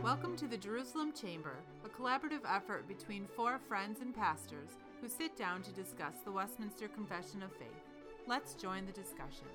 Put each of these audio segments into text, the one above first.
Welcome to the Jerusalem Chamber, a collaborative effort between four friends and pastors who sit down to discuss the Westminster Confession of Faith. Let's join the discussion.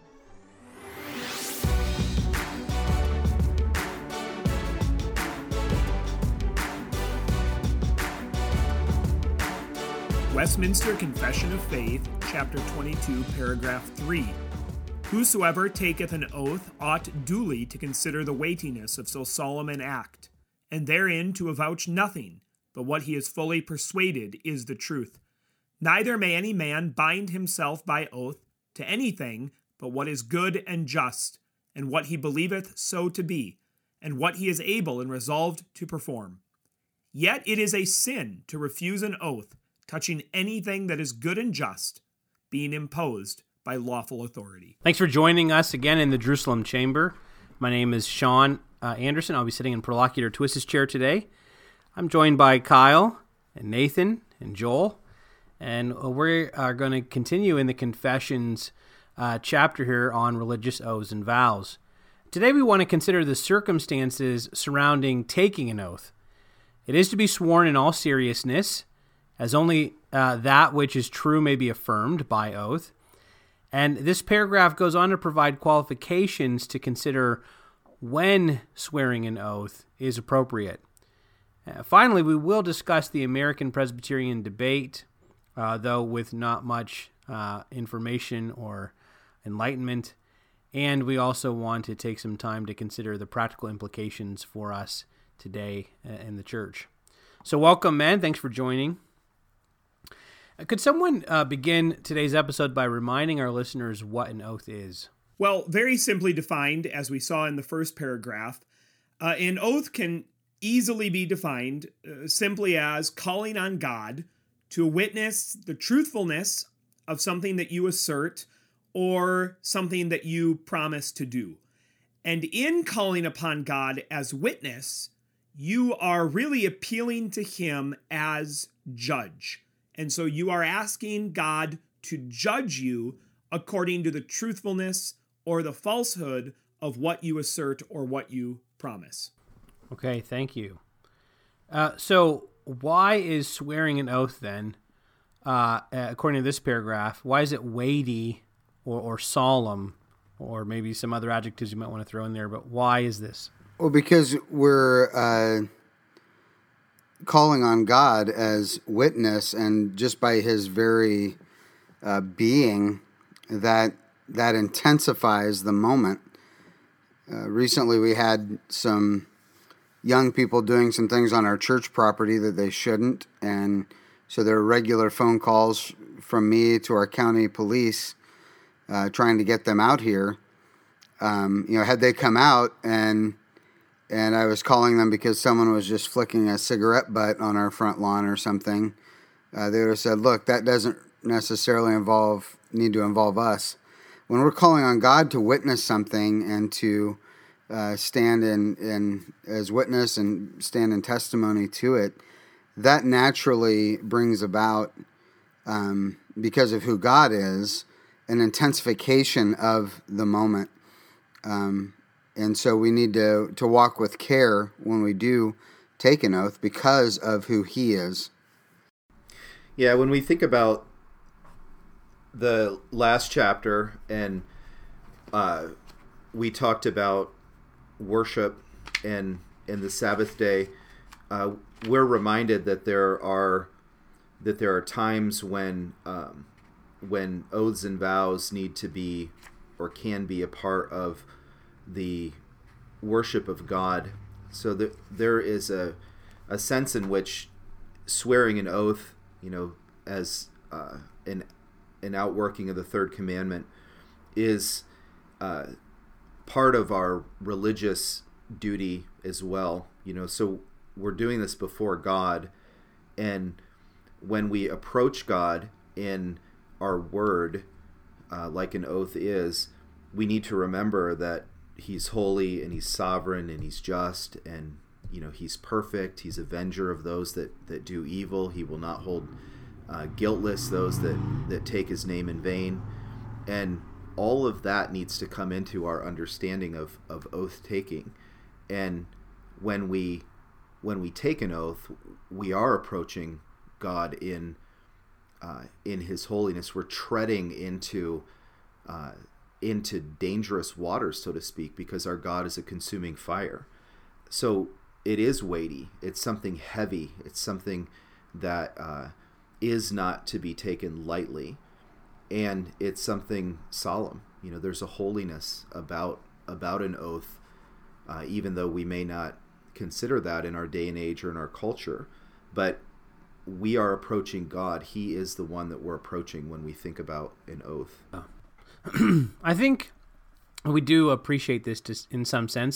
Westminster Confession of Faith, Chapter 22, Paragraph 3. Whosoever taketh an oath ought duly to consider the weightiness of so solemn an act, and therein to avouch nothing, but what he is fully persuaded is the truth. Neither may any man bind himself by oath to anything but what is good and just, and what he believeth so to be, and what he is able and resolved to perform. Yet it is a sin to refuse an oath touching anything that is good and just, being imposed by lawful authority. Thanks for joining us again in the Jerusalem Chamber. My name is Sean Anderson. I'll be sitting in Prolocutor Twist's chair today. I'm joined by Kyle and Nathan and Joel, and we are going to continue in the Confessions chapter here on religious oaths and vows. Today we want to consider the circumstances surrounding taking an oath. It is to be sworn in all seriousness, as only that which is true may be affirmed by oath. And this paragraph goes on to provide qualifications to consider when swearing an oath is appropriate. Finally, we will discuss the American Presbyterian debate, though with not much information or enlightenment. And we also want to take some time to consider the practical implications for us today in the church. So welcome, men. Thanks for joining. Could someone begin today's episode by reminding our listeners what an oath is? Well, very simply defined, as we saw in the first paragraph, an oath can easily be defined simply as calling on God to witness the truthfulness of something that you assert or something that you promise to do. And in calling upon God as witness, you are really appealing to Him as judge. And so you are asking God to judge you according to the truthfulness or the falsehood of what you assert or what you promise. Okay, thank you. So why is swearing an oath then, according to this paragraph, why is it weighty or solemn, or maybe some other adjectives you might want to throw in there, but why is this? Well, because we're calling on God as witness, and just by His very being, that intensifies the moment. Recently, we had some young people doing some things on our church property that they shouldn't, and so there are regular phone calls from me to our county police trying to get them out here. Had they come out and I was calling them because someone was just flicking a cigarette butt on our front lawn or something, they would have said, look, that doesn't necessarily need to involve us. When we're calling on God to witness something and to stand in as witness and stand in testimony to it, that naturally brings about, because of who God is, an intensification of the moment. And so we need to walk with care when we do take an oath because of who He is. Yeah, when we think about the last chapter, and we talked about worship and the Sabbath day, we're reminded that there are times when oaths and vows need to be or can be a part of the worship of God. So that there is a sense in which swearing an oath, as an outworking of the third commandment, is part of our religious duty as well. So we're doing this before God, and when we approach God in our word, like an oath is, we need to remember that He's holy and He's sovereign and He's just, and He's perfect. He's avenger of those that do evil. He will not hold guiltless those that take His name in vain. And all of that needs to come into our understanding of oath taking. And when we when we take an oath, we are approaching God in His holiness. We're treading into dangerous waters, so to speak, because our God is a consuming fire. So it is weighty. It's something heavy. It's something that is not to be taken lightly, and it's something solemn. There's a holiness about an oath, even though we may not consider that in our day and age or in our culture, but we are approaching God. He is the one that we're approaching when we think about an oath. I think we do appreciate this in some sense.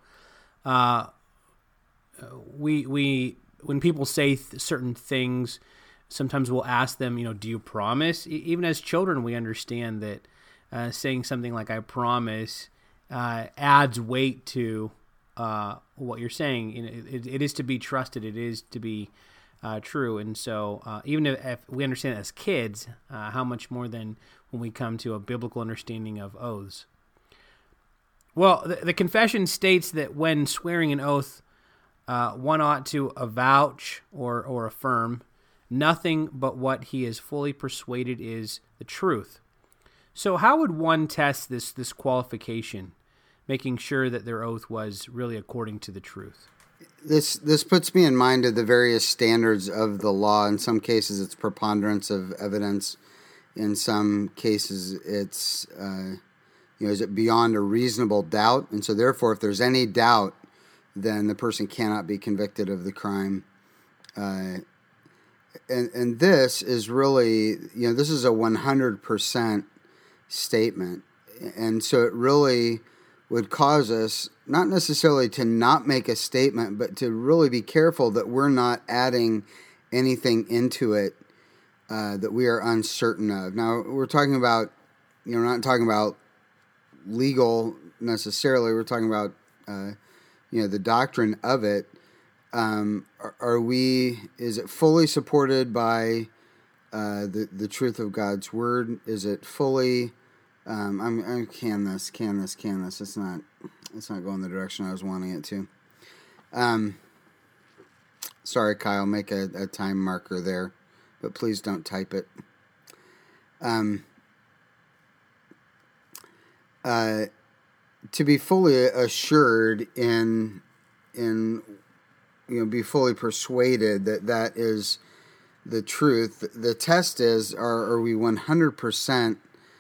We when people say certain things, sometimes we'll ask them, do you promise? Even as children, we understand that saying something like "I promise" adds weight to what you're saying. It is to be trusted. It is to be true. And so even if we understand as kids, how much more than when we come to a biblical understanding of oaths. Well, the confession states that when swearing an oath, one ought to avouch or affirm nothing but what he is fully persuaded is the truth. So how would one test this qualification, making sure that their oath was really according to the truth? This puts me in mind of the various standards of the law. In some cases, it's preponderance of evidence. In some cases, it's is it beyond a reasonable doubt? And so, therefore, if there's any doubt, then the person cannot be convicted of the crime. And this is really, this is a 100% statement, and so it really would cause us not necessarily to not make a statement, but to really be careful that we're not adding anything into it that we are uncertain of. Now, we're talking about, we're not talking about legal necessarily. We're talking about, the doctrine of it. Is it fully supported by the truth of God's word? Is it fully, can this. It's not going the direction I was wanting it to. Sorry, Kyle, make a time marker there, but please don't type it. To be fully assured be fully persuaded that is the truth. The test is, are we 100%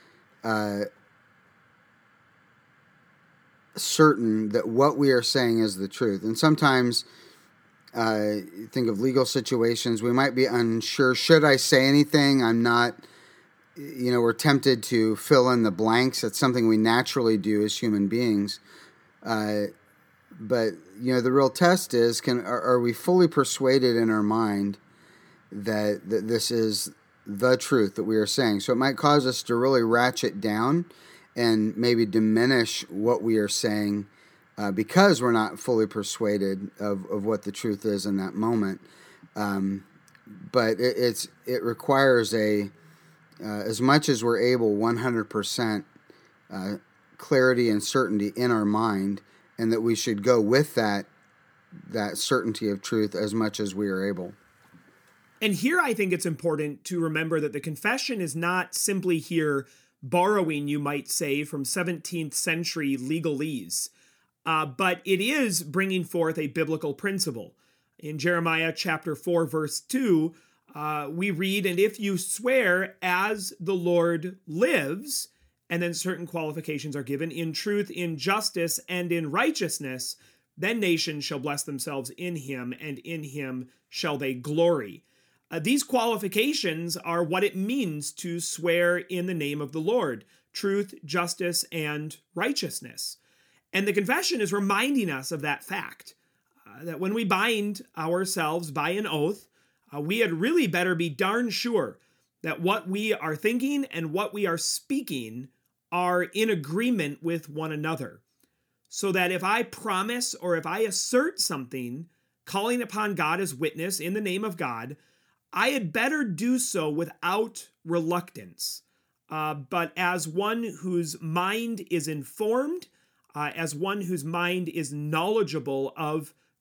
certain that what we are saying is the truth? And sometimes, think of legal situations, we might be unsure. Should I say anything? I'm not, we're tempted to fill in the blanks. That's something we naturally do as human beings. But, the real test is, are we fully persuaded in our mind that this is the truth that we are saying? So it might cause us to really ratchet down and maybe diminish what we are saying because we're not fully persuaded of what the truth is in that moment. But it requires as much as we're able, 100% clarity and certainty in our mind, and that we should go with that certainty of truth as much as we are able. And here I think it's important to remember that the confession is not simply here borrowing, you might say, from 17th century legalese, but it is bringing forth a biblical principle. In Jeremiah chapter 4, verse 2, we read, "And if you swear as the Lord lives," and then certain qualifications are given, "in truth, in justice, and in righteousness, then nations shall bless themselves in him, and in him shall they glory." These qualifications are what it means to swear in the name of the Lord: truth, justice, and righteousness. And the confession is reminding us of that fact, that when we bind ourselves by an oath, we had really better be darn sure that what we are thinking and what we are speaking are in agreement with one another. So that if I promise or if I assert something, calling upon God as witness in the name of God, I had better do so without reluctance, but as one whose mind is informed, as one whose mind is knowledgeable of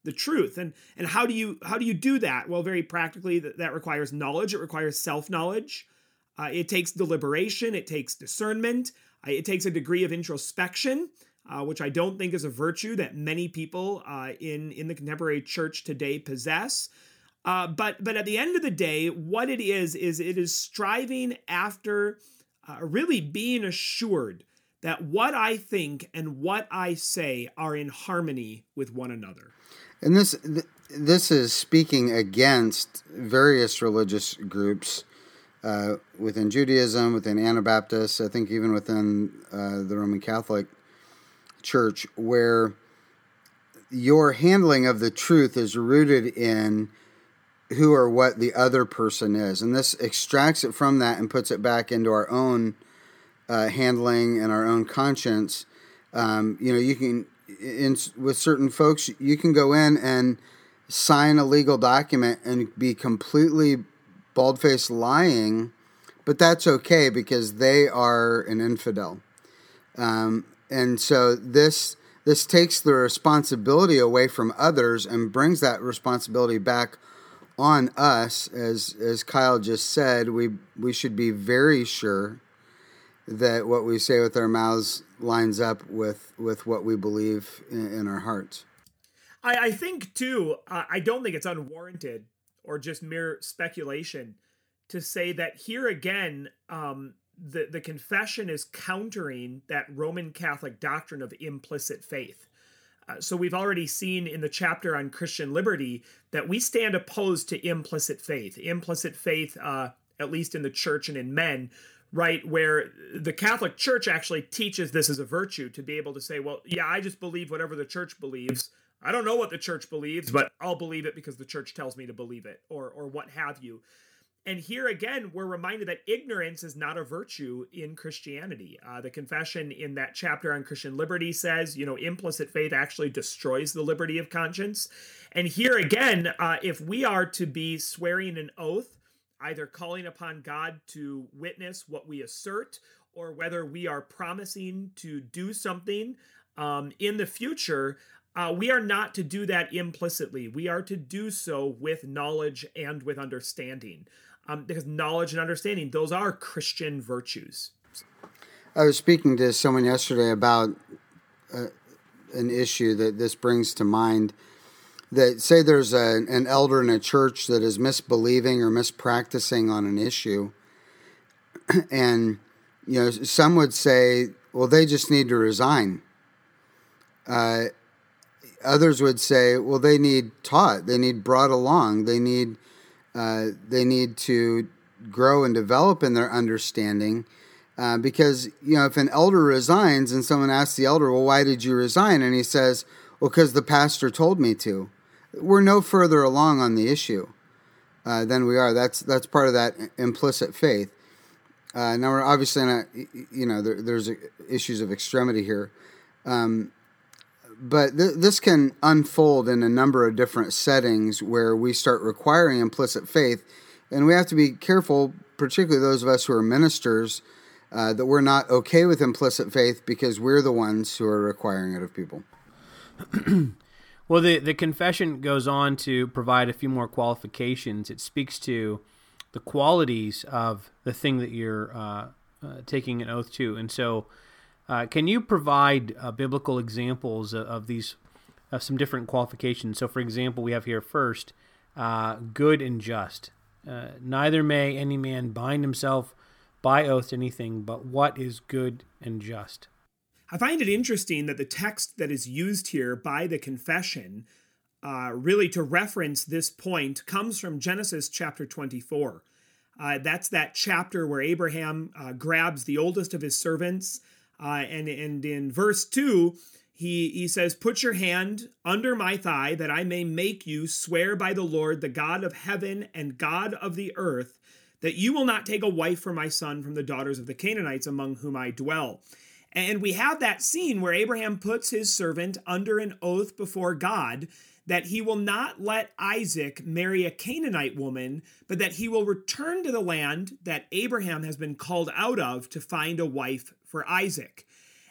the truth. And how do you do that? Well, very practically, that requires knowledge. It requires self-knowledge. It takes deliberation. It takes discernment. It takes a degree of introspection, which I don't think is a virtue that many people in the contemporary church today possess. But at the end of the day, what it is it is striving after really being assured that what I think and what I say are in harmony with one another. And this is speaking against various religious groups within Judaism, within Anabaptists, I think even within the Roman Catholic Church, where your handling of the truth is rooted in who or what the other person is. And this extracts it from that and puts it back into our own handling and our own conscience. You can, with certain folks, you can go in and sign a legal document and be completely bald-faced lying, but that's okay because they are an infidel. And so this takes the responsibility away from others and brings that responsibility back on us. As Kyle just said, we should be very sure that what we say with our mouths lines up with what we believe in our hearts. I think, too, I don't think it's unwarranted or just mere speculation to say that here again, the confession is countering that Roman Catholic doctrine of implicit faith. So we've already seen in the chapter on Christian liberty that we stand opposed to implicit faith. Implicit faith, at least in the church and in men, right, where the Catholic Church actually teaches this as a virtue, to be able to say, well, yeah, I just believe whatever the church believes. I don't know what the church believes, but I'll believe it because the church tells me to believe it, or what have you. And here again, we're reminded that ignorance is not a virtue in Christianity. The confession in that chapter on Christian liberty says, implicit faith actually destroys the liberty of conscience. And here again, if we are to be swearing an oath, either calling upon God to witness what we assert, or whether we are promising to do something in the future, we are not to do that implicitly. We are to do so with knowledge and with understanding. Because knowledge and understanding, those are Christian virtues. I was speaking to someone yesterday about an issue that this brings to mind. That say there's an elder in a church that is misbelieving or mispracticing on an issue. And, some would say, well, they just need to resign. Others would say, well, they need taught, they need brought along, they need to grow and develop in their understanding, because if an elder resigns and someone asks the elder, well, why did you resign? And he says, well, because the pastor told me to. We're no further along on the issue than we are. That's part of that implicit faith. Now we're obviously not, there's issues of extremity here. But this can unfold in a number of different settings where we start requiring implicit faith. And we have to be careful, particularly those of us who are ministers, that we're not okay with implicit faith because we're the ones who are requiring it of people. Well, the confession goes on to provide a few more qualifications. It speaks to the qualities of the thing that you're taking an oath to. And so can you provide biblical examples of these, of some different qualifications? So, for example, we have here first, good and just. Neither may any man bind himself by oath to anything but what is good and just. I find it interesting that the text that is used here by the confession, really to reference this point, comes from Genesis chapter 24. That's that chapter where Abraham grabs the oldest of his servants, and in verse 2, he says, "Put your hand under my thigh, that I may make you swear by the Lord, the God of heaven and God of the earth, that you will not take a wife for my son from the daughters of the Canaanites among whom I dwell." And we have that scene where Abraham puts his servant under an oath before God that he will not let Isaac marry a Canaanite woman, but that he will return to the land that Abraham has been called out of to find a wife for Isaac.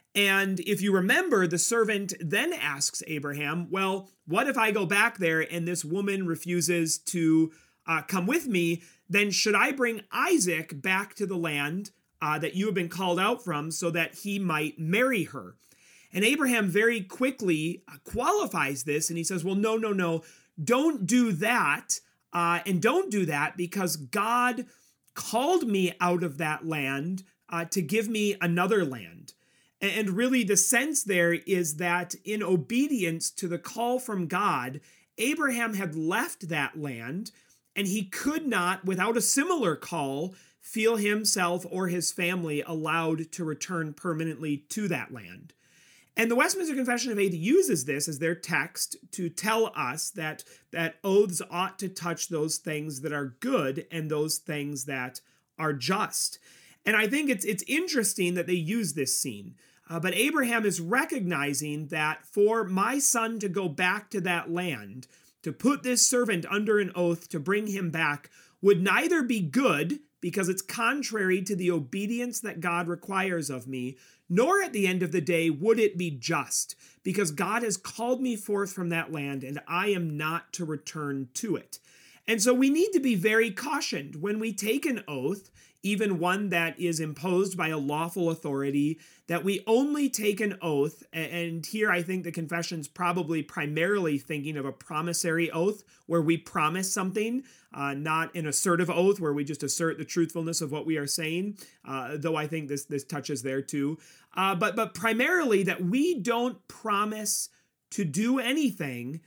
And if you remember, the servant then asks Abraham, well, what if I go back there and this woman refuses to come with me? Then should I bring Isaac back to the land that you have been called out from so that he might marry her? And Abraham very quickly qualifies this, and he says, well, no, don't do that. And don't do that because God called me out of that land to give me another land. And really the sense there is that in obedience to the call from God, Abraham had left that land, and he could not, without a similar call, feel himself or his family allowed to return permanently to that land. And the Westminster Confession of Faith uses this as their text to tell us that oaths ought to touch those things that are good and those things that are just. And I think it's interesting that they use this scene. But Abraham is recognizing that for my son to go back to that land, to put this servant under an oath to bring him back, would neither be good, because it's contrary to the obedience that God requires of me, nor at the end of the day would it be just, because God has called me forth from that land and I am not to return to it. And so we need to be very cautioned when we take an oath, even one that is imposed by a lawful authority, that we only take an oath, and here I think the confession's probably primarily thinking of a promissory oath, where we promise something, not an assertive oath, where we just assert the truthfulness of what we are saying, though I think this touches there too. But primarily that we don't promise to do anything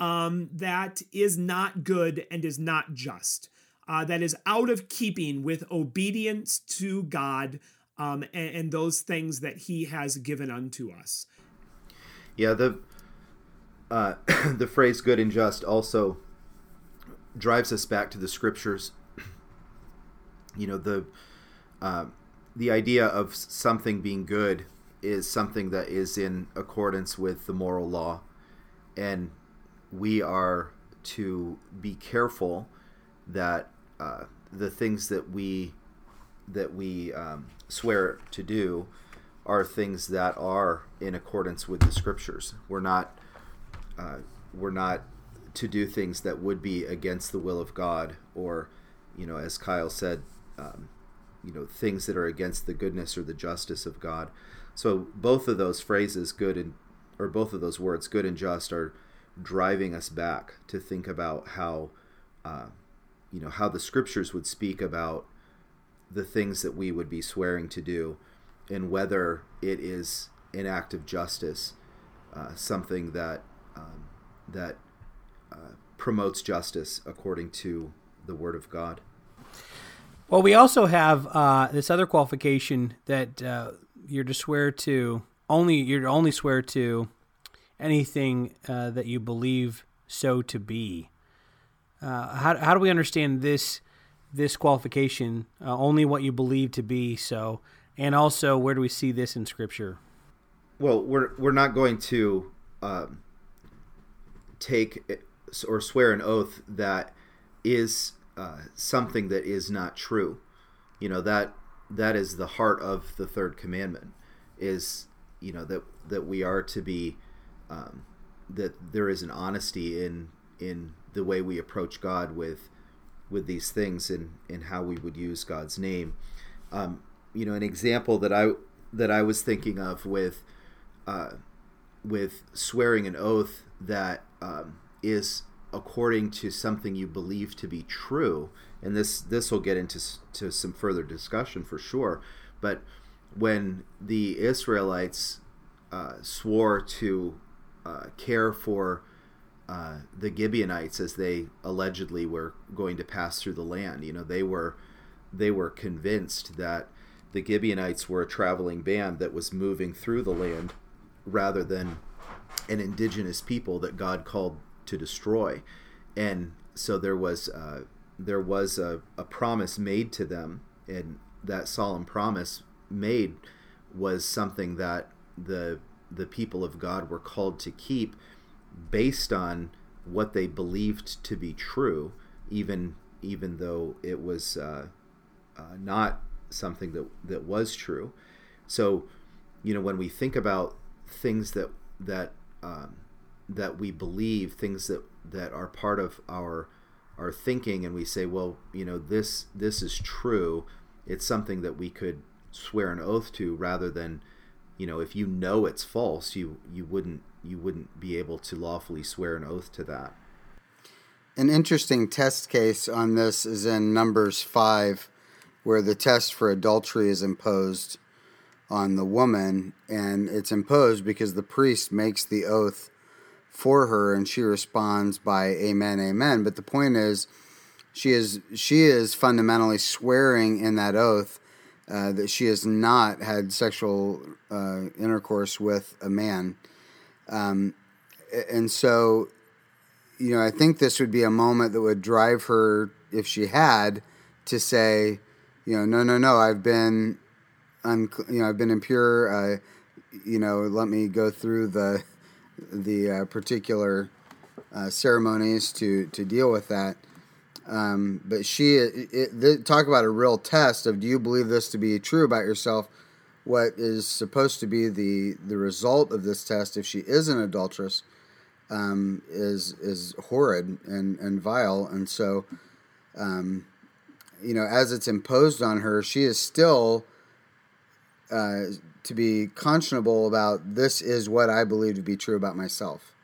that is not good and is not just. That is out of keeping with obedience to God and those things that he has given unto us. Yeah, the phrase good and just also drives us back to the scriptures. You know, the idea of something being good is something that is in accordance with the moral law, and we are to be careful that the things that we swear to do are things that are in accordance with the scriptures. We're not to do things that would be against the will of God, or, you know, as Kyle said, things that are against the goodness or the justice of God. So both of those phrases, both of those words, good and just, are driving us back to think about how the scriptures would speak about the things that we would be swearing to do, and whether it is an act of justice, something that promotes justice according to the Word of God. Well, we also have this other qualification that you're to only swear to anything that you believe so to be. How do we understand this qualification? Only what you believe to be so, and also where do we see this in Scripture? Well, we're not going to take or swear an oath that is something that is not true. You know, that is the heart of the third commandment, is, you know, that we are to be that there is an honesty in the way we approach God with these things, and how we would use God's name. An example that I was thinking of with swearing an oath that is according to something you believe to be true, and this will get into some further discussion for sure. But when the Israelites swore to care for the Gibeonites as they allegedly were going to pass through the land, you know, they were convinced that the Gibeonites were a traveling band that was moving through the land rather than an indigenous people that God called to destroy. And so there was a promise made to them, and that solemn promise made was something that the people of God were called to keep, based on what they believed to be true, even though it was not something that was true. So when we think about things that we believe, things that are part of our thinking, and we say, well, this is true, it's something that we could swear an oath to, rather than, if it's false, you wouldn't be able to lawfully swear an oath to that. An interesting test case on this is in Numbers 5, where the test for adultery is imposed on the woman, and it's imposed because the priest makes the oath for her, and she responds by amen, amen. But the point is, she is fundamentally swearing in that oath that she has not had sexual intercourse with a man. And so, I think this would be a moment that would drive her, if she had, to say, no, I've been impure. Let me go through the particular ceremonies to deal with that. But talk about a real test of, do you believe this to be true about yourself? What is supposed to be the result of this test, if she is an adulteress, is horrid and vile. And so, as it's imposed on her, she is still to be conscionable about, this is what I believe to be true about myself.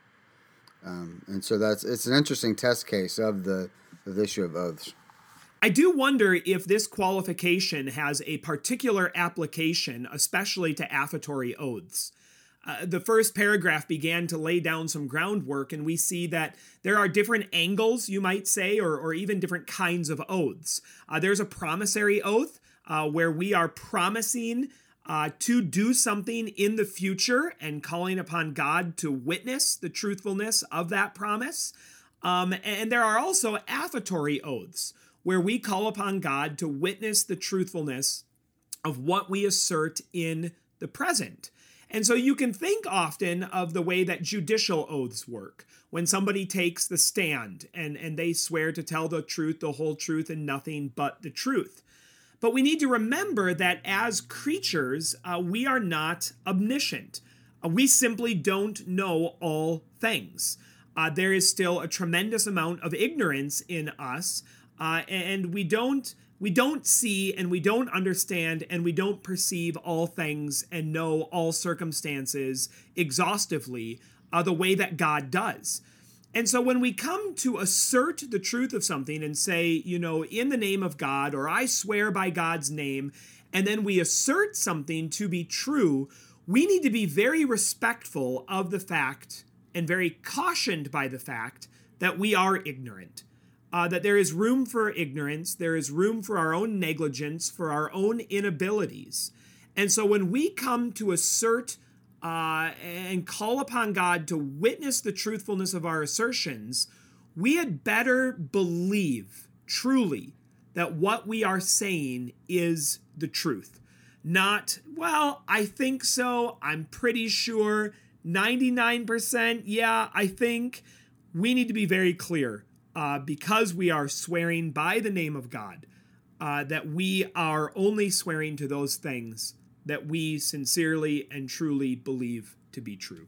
And so it's an interesting test case of the issue of oaths. I do wonder if this qualification has a particular application, especially to affatory oaths. The first paragraph began to lay down some groundwork, and we see that there are different angles, you might say, or even different kinds of oaths. There's a promissory oath, where we are promising to do something in the future and calling upon God to witness the truthfulness of that promise. And there are also affatory oaths, where we call upon God to witness the truthfulness of what we assert in the present. And so you can think often of the way that judicial oaths work, when somebody takes the stand and they swear to tell the truth, the whole truth, and nothing but the truth. But we need to remember that as creatures, we are not omniscient. We simply don't know all things. There is still a tremendous amount of ignorance in us, and we don't see, and we don't understand, and we don't perceive all things and know all circumstances exhaustively the way that God does. And so when we come to assert the truth of something and say, in the name of God, or I swear by God's name, and then we assert something to be true, we need to be very respectful of the fact and very cautioned by the fact that we are ignorant. That there is room for ignorance, there is room for our own negligence, for our own inabilities. And so when we come to assert and call upon God to witness the truthfulness of our assertions, we had better believe truly that what we are saying is the truth. Not, well, I think so, I'm pretty sure, 99%, yeah, I think. We need to be very clear. Because we are swearing by the name of God, that we are only swearing to those things that we sincerely and truly believe to be true.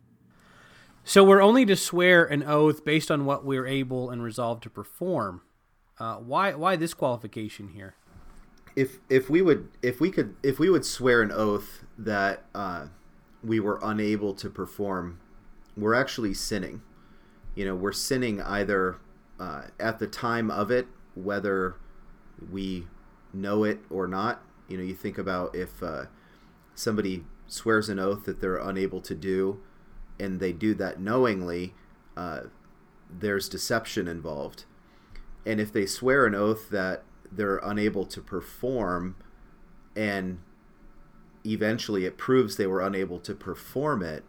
So we're only to swear an oath based on what we're able and resolved to perform. Why this qualification here? If we would swear an oath that we were unable to perform, we're actually sinning. We're sinning either at the time of it, whether we know it or not. You think about if somebody swears an oath that they're unable to do, and they do that knowingly, there's deception involved. And if they swear an oath that they're unable to perform, and eventually it proves they were unable to perform it,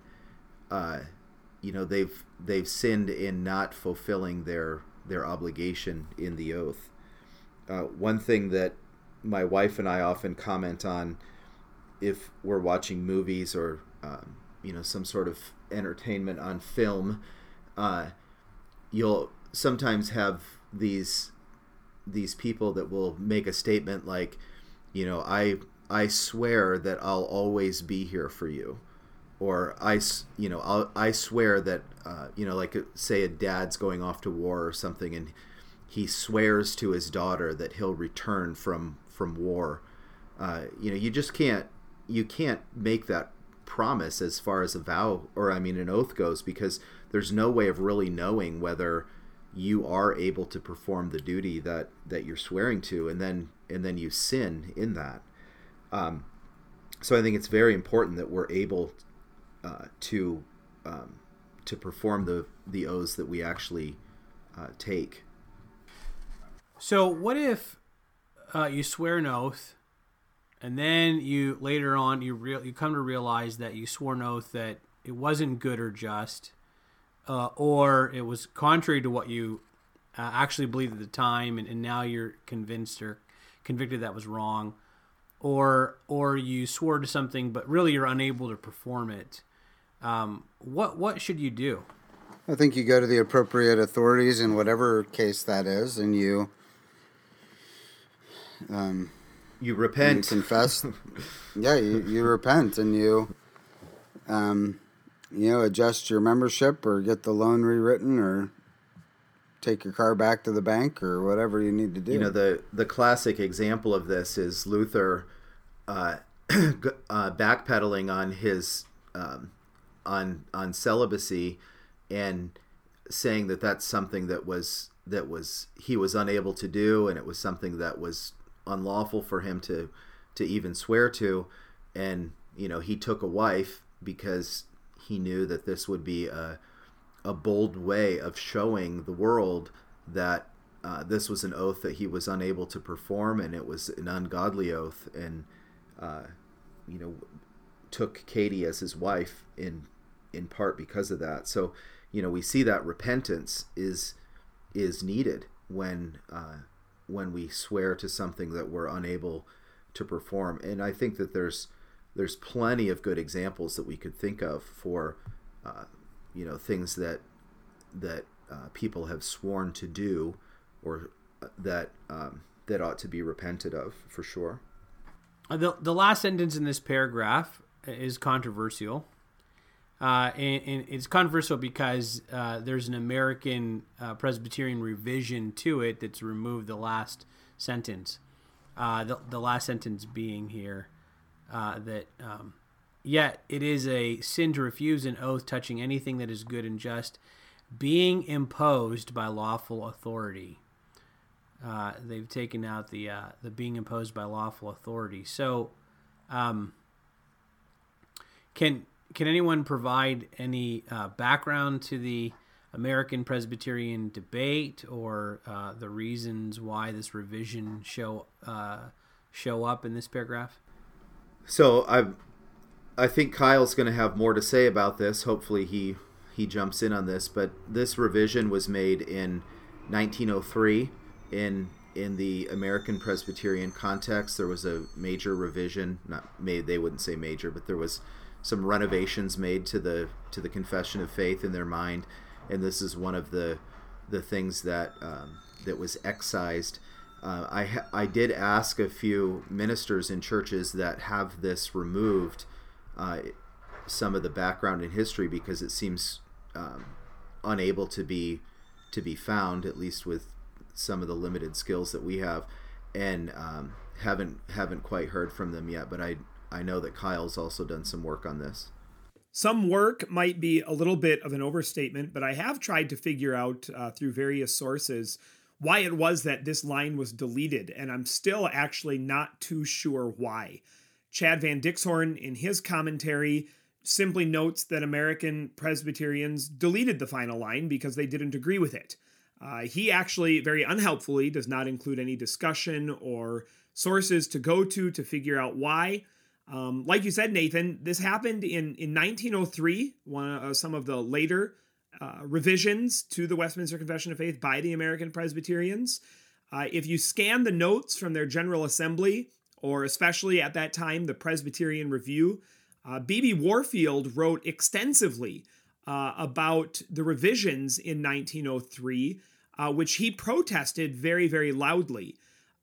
they've sinned in not fulfilling their obligation in the oath. One thing that my wife and I often comment on, if we're watching movies or some sort of entertainment on film, you'll sometimes have these people that will make a statement like, I swear that I'll always be here for you, or I swear that like say a dad's going off to war or something, and he swears to his daughter that he'll return from war. You just can't make that promise as far as a vow, or an oath goes, because there's no way of really knowing whether you are able to perform the duty that you're swearing to, and then you sin in that. So I think it's very important that we're able to perform the oaths that we actually take. So what if you swear an oath, and then you later on you come to realize that you swore an oath that it wasn't good or just, or it was contrary to what you actually believed at the time, and now you're convinced or convicted that was wrong, or you swore to something but really you're unable to perform it. What should you do? I think you go to the appropriate authorities in whatever case that is, and you repent. You confess. Yeah, you repent, and you adjust your membership, or get the loan rewritten, or take your car back to the bank, or whatever you need to do. The classic example of this is Luther backpedaling on his on celibacy, and saying that that's something that was he was unable to do, and it was something that was unlawful for him to even swear to. And he took a wife because he knew that this would be a bold way of showing the world that this was an oath that he was unable to perform, and it was an ungodly oath, and took Katie as his wife in part because of that. So we see that repentance is needed when we swear to something that we're unable to perform. And I think that there's plenty of good examples that we could think of for things that people have sworn to do, or that ought to be repented of, for sure. The last sentence in this paragraph is controversial. And it's controversial because there's an American Presbyterian revision to it that's removed the last sentence. The last sentence being here that yet it is a sin to refuse an oath touching anything that is good and just, being imposed by lawful authority. They've taken out the being imposed by lawful authority. So can anyone provide any background to the American Presbyterian debate, or the reasons why this revision show up in this paragraph? So I think Kyle's going to have more to say about this. Hopefully he jumps in on this. But this revision was made in 1903 in the American Presbyterian context. There was a major revision, they wouldn't say major, but there was some renovations made to the Confession of Faith in their mind, and this is one of the things that was excised. I did ask a few ministers in churches that have this removed some of the background and history, because it seems unable to be found, at least with some of the limited skills that we have, and haven't quite heard from them yet. But I know that Kyle's also done some work on this. Some work might be a little bit of an overstatement, but I have tried to figure out through various sources why it was that this line was deleted, and I'm still actually not too sure why. Chad Van Dixhorn, in his commentary, simply notes that American Presbyterians deleted the final line because they didn't agree with it. He actually, very unhelpfully, does not include any discussion or sources to go to figure out why. Like you said, Nathan, this happened in 1903, some of the later revisions to the Westminster Confession of Faith by the American Presbyterians. If you scan the notes from their General Assembly, or especially at that time, the Presbyterian Review, B.B. Warfield wrote extensively about the revisions in 1903, which he protested very, very loudly.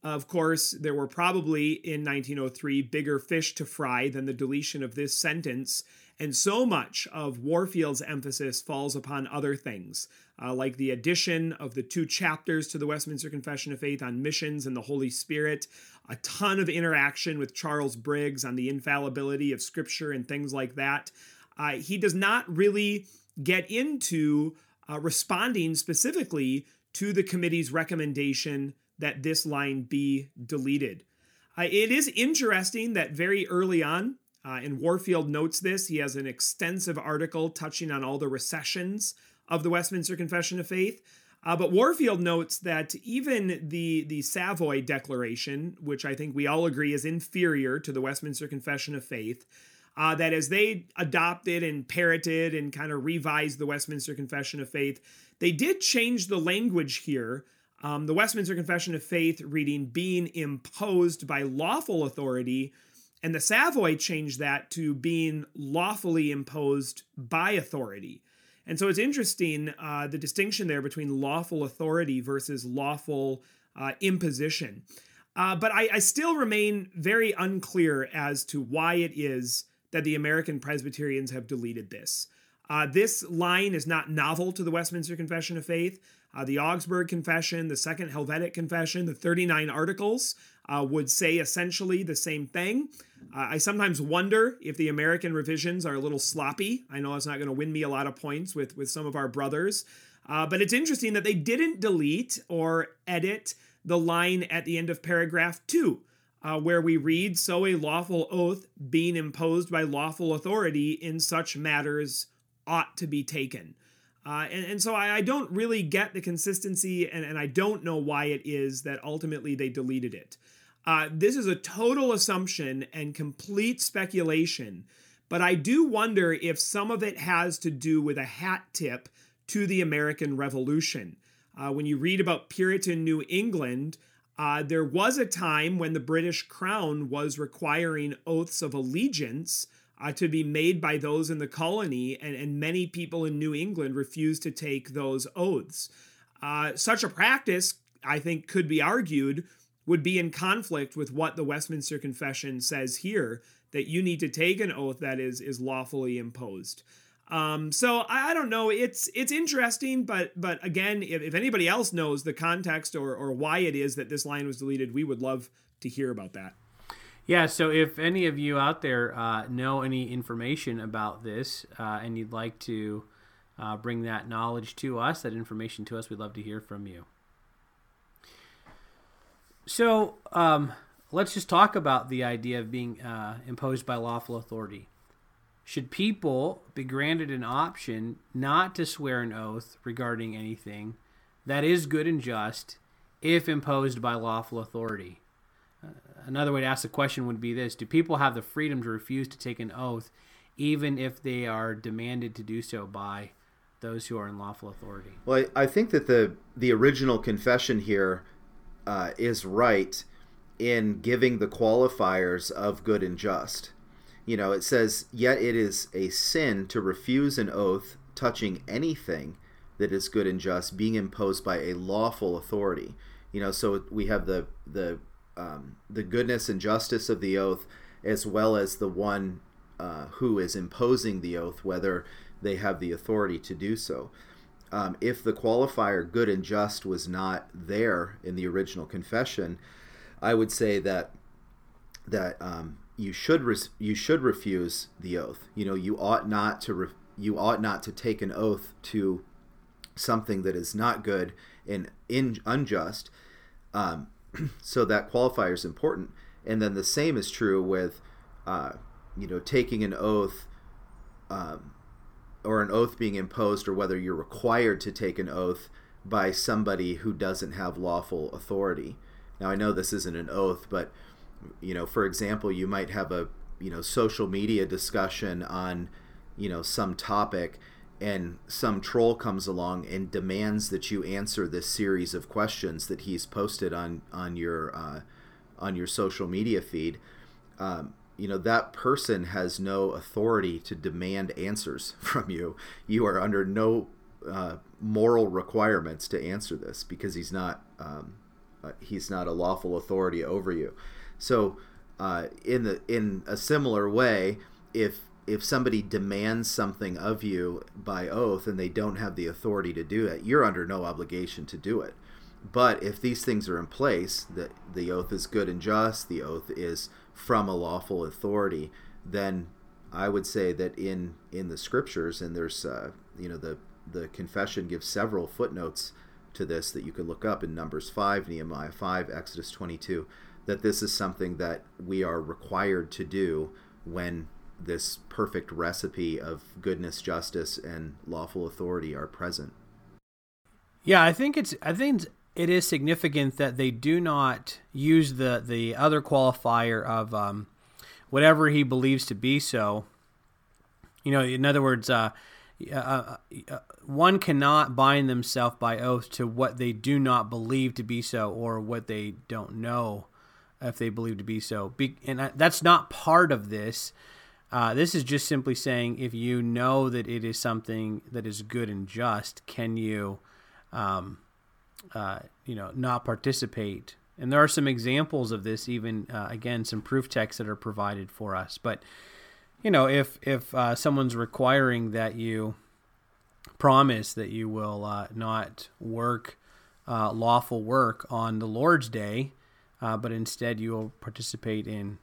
Of course, there were probably in 1903 bigger fish to fry than the deletion of this sentence, and so much of Warfield's emphasis falls upon other things, like the addition of the 2 chapters to the Westminster Confession of Faith on missions and the Holy Spirit, a ton of interaction with Charles Briggs on the infallibility of Scripture and things like that. He does not really get into responding specifically to the committee's recommendation that this line be deleted. It is interesting that very early on, and Warfield notes this, he has an extensive article touching on all the recessions of the Westminster Confession of Faith. But Warfield notes that even the Savoy Declaration, which I think we all agree is inferior to the Westminster Confession of Faith, that as they adopted and parroted and kind of revised the Westminster Confession of Faith, they did change the language here. The Westminster Confession of Faith reading being imposed by lawful authority, and the Savoy changed that to being lawfully imposed by authority. And so it's interesting, the distinction there between lawful authority versus lawful imposition. But I still remain very unclear as to why it is that the American Presbyterians have deleted this. This line is not novel to the Westminster Confession of Faith. The Augsburg Confession, the Second Helvetic Confession, the 39 Articles would say essentially the same thing. I sometimes wonder if the American revisions are a little sloppy. I know it's not going to win me a lot of points with some of our brothers. But it's interesting that they didn't delete or edit the line at the end of paragraph 2, where we read, "So a lawful oath being imposed by lawful authority in such matters ought to be taken." And so I don't really get the consistency, and I don't know why it is that ultimately they deleted it. This is a total assumption and complete speculation, but I do wonder if some of it has to do with a hat tip to the American Revolution. When you read about Puritan New England, there was a time when the British Crown was requiring oaths of allegiance to be made by those in the colony, and many people in New England refused to take those oaths. Such a practice, I think, could be argued, would be in conflict with what the Westminster Confession says here, that you need to take an oath that is lawfully imposed. So I don't know. It's interesting, but again, if anybody else knows the context or why it is that this line was deleted, we would love to hear about that. Yeah, so if any of you out there know any information about this and you'd like to bring that knowledge to us, that information to us, we'd love to hear from you. So let's just talk about the idea of being imposed by lawful authority. Should people be granted an option not to swear an oath regarding anything that is good and just if imposed by lawful authority? Another way to ask the question would be this: do people have the freedom to refuse to take an oath even if they are demanded to do so by those who are in lawful authority? Well, I think that the original confession here is right in giving the qualifiers of good and just. You know, it says, "Yet it is a sin to refuse an oath touching anything that is good and just, being imposed by a lawful authority." You know, so we have the goodness and justice of the oath, as well as the one who is imposing the oath, whether they have the authority to do so. If the qualifier good and just was not there in the original confession, I would say that you should refuse the oath. You know, you ought not to take an oath to something that is not good and unjust. So that qualifier is important. And then the same is true with, taking an oath, or an oath being imposed, or whether you're required to take an oath by somebody who doesn't have lawful authority. Now, I know this isn't an oath, but, for example, you might have a, social media discussion on, some topic, and some troll comes along and demands that you answer this series of questions that he's posted on your social media feed. That person has no authority to demand answers from you. You are under no moral requirements to answer this, because he's not he's not a lawful authority over you. So in a similar way, if somebody demands something of you by oath and they don't have the authority to do it, you're under no obligation to do it. But if these things are in place, that the oath is good and just, the oath is from a lawful authority, then I would say that in the scriptures, and there's the confession gives several footnotes to this that you could look up in Numbers 5, Nehemiah 5, Exodus 22, that this is something that we are required to do when this perfect recipe of goodness, justice, and lawful authority are present. Yeah, I think it is significant that they do not use the other qualifier of whatever he believes to be so. In other words, one cannot bind themselves by oath to what they do not believe to be so, or what they don't know if they believe to be so. And that's not part of this. This is just simply saying, if you know that it is something that is good and just, can you, not participate? And there are some examples of this, even again, some proof texts that are provided for us. But if someone's requiring that you promise that you will not work lawful work on the Lord's day, but instead you will participate in,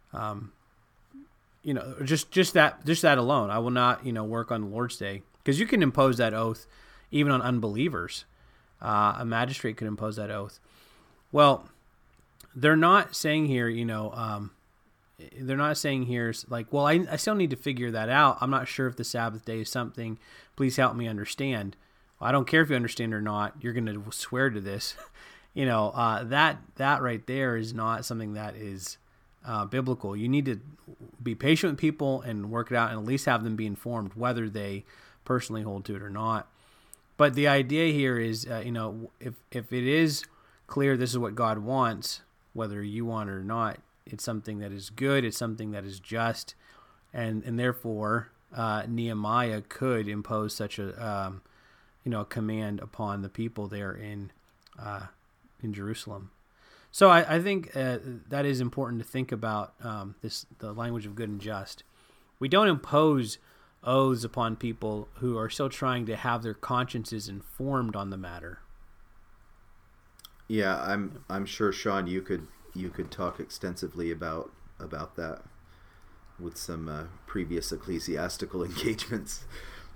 just that alone. I will not, work on the Lord's day, because you can impose that oath even on unbelievers. A magistrate could impose that oath. Well, they're not saying here, they're not saying here like, well, I still need to figure that out. I'm not sure if the Sabbath day is something. Please help me understand. Well, I don't care if you understand or not. You're going to swear to this. That right there is not something that is biblical. You need to be patient with people and work it out, and at least have them be informed whether they personally hold to it or not. But the idea here is, if it is clear this is what God wants, whether you want it or not, it's something that is good, it's something that is just, and therefore Nehemiah could impose such a command upon the people there in Jerusalem. So I think that is important to think about, the language of good and just. We don't impose oaths upon people who are still trying to have their consciences informed on the matter. Yeah, I'm sure, Sean, you could talk extensively about that with some previous ecclesiastical engagements.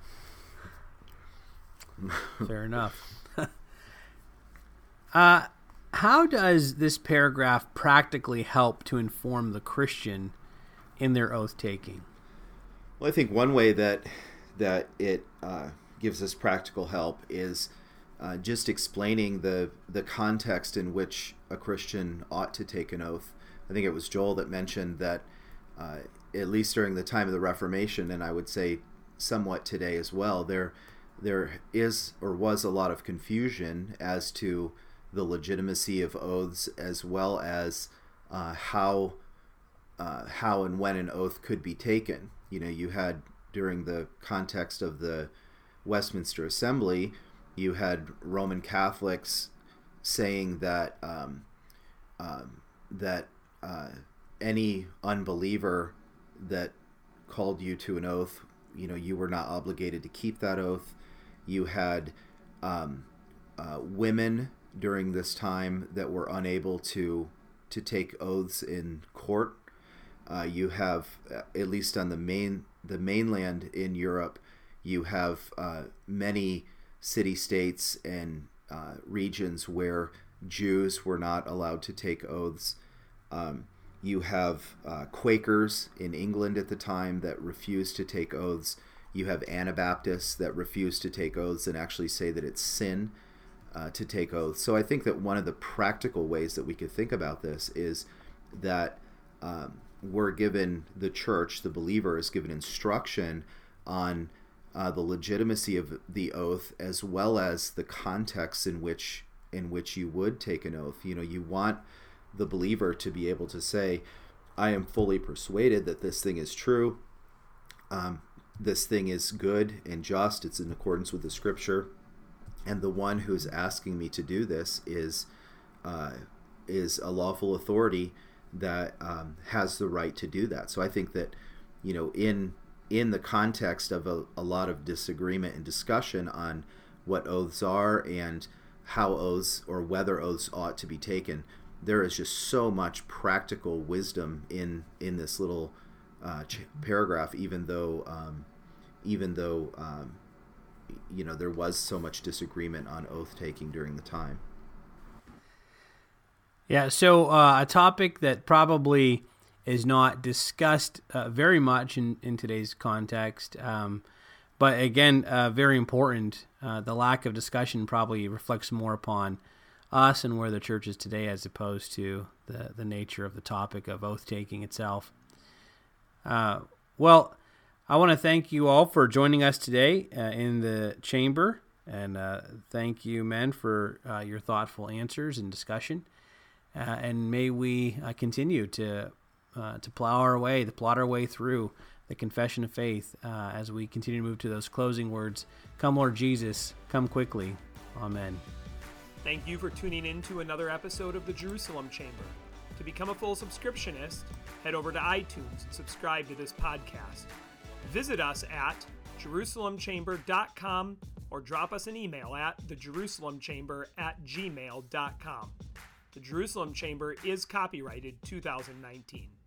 Fair enough. How does this paragraph practically help to inform the Christian in their oath taking? Well, I think one way that it gives us practical help is just explaining the context in which a Christian ought to take an oath. I think it was Joel that mentioned that at least during the time of the Reformation, and I would say somewhat today as well, there is or was a lot of confusion as to the legitimacy of oaths, as well as how and when an oath could be taken. You had, during the context of the Westminster Assembly, you had Roman Catholics saying that any unbeliever that called you to an oath, you were not obligated to keep that oath. You had women during this time that were unable to take oaths in court. You have, at least on the mainland in Europe, you have many city-states and regions where Jews were not allowed to take oaths. You have Quakers in England at the time that refused to take oaths. You have Anabaptists that refuse to take oaths and actually say that it's sin to take oaths. So I think that one of the practical ways that we could think about this is that we're given, the church, the believer, is given instruction on the legitimacy of the oath, as well as the context in which you would take an oath. You want the believer to be able to say, I am fully persuaded that this thing is true. This thing is good and just. It's in accordance with the Scripture. And the one who's asking me to do this is is a lawful authority that has the right to do that. So I think that, in the context of a lot of disagreement and discussion on what oaths are and how oaths or whether oaths ought to be taken, there is just so much practical wisdom in this little paragraph, even though there was so much disagreement on oath taking during the time. Yeah, so a topic that probably is not discussed very much in today's context, but again, very important. The lack of discussion probably reflects more upon us and where the church is today as opposed to the nature of the topic of oath-taking itself. Well, I want to thank you all for joining us today in the chamber, and thank you, men, for your thoughtful answers and discussion. And may we continue to plot our way through the confession of faith as we continue to move to those closing words. Come, Lord Jesus, come quickly. Amen. Thank you for tuning in to another episode of the Jerusalem Chamber. To become a full subscriptionist, head over to iTunes and subscribe to this podcast. Visit us at JerusalemChamber.com or drop us an email at thejerusalemchamber@gmail.com. The Jerusalem Chamber is copyrighted 2019.